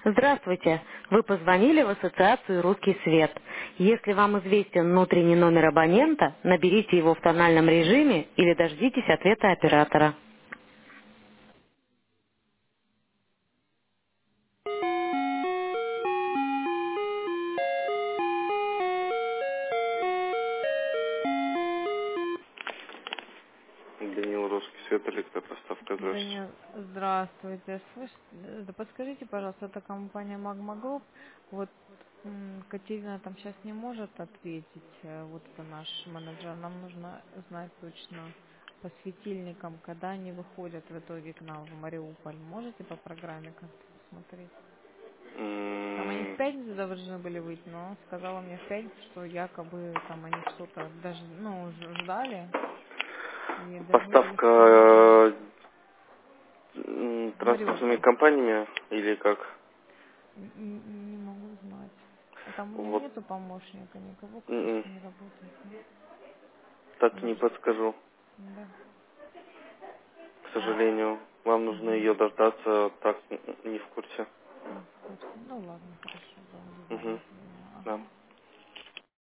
Здравствуйте. Вы позвонили в ассоциацию «Русский свет». Если вам известен внутренний номер абонента, наберите его в тональном режиме или дождитесь ответа оператора. Данил, русский свет, электропоставка, здравствуйте. Данил, здравствуйте. Слышите, да подскажите, пожалуйста, это компания Magma Group. Вот Катерина там сейчас не может ответить. Вот это наш менеджер. Нам нужно знать точно по светильникам, когда они выходят в итоге к нам в Мариуполь. Можете по программе как-то посмотреть? Там они в М, пятницу должны были выйти, но он сказала мне в пятницу, что якобы там они что-то даже, ждали и должны были Поставка сегодня выйти. транспортными Мариуполь. компаниями или как? Не могу знать. А там у меня Вот нету помощника никого, кто м, с ними работает. Ну, так не может, подскажу, да. к сожалению. Вам нужно Угу. ее дождаться, так не в курсе. Не в курсе. Ну ладно, хорошо, будем Угу. дожидаться. Да. Ага.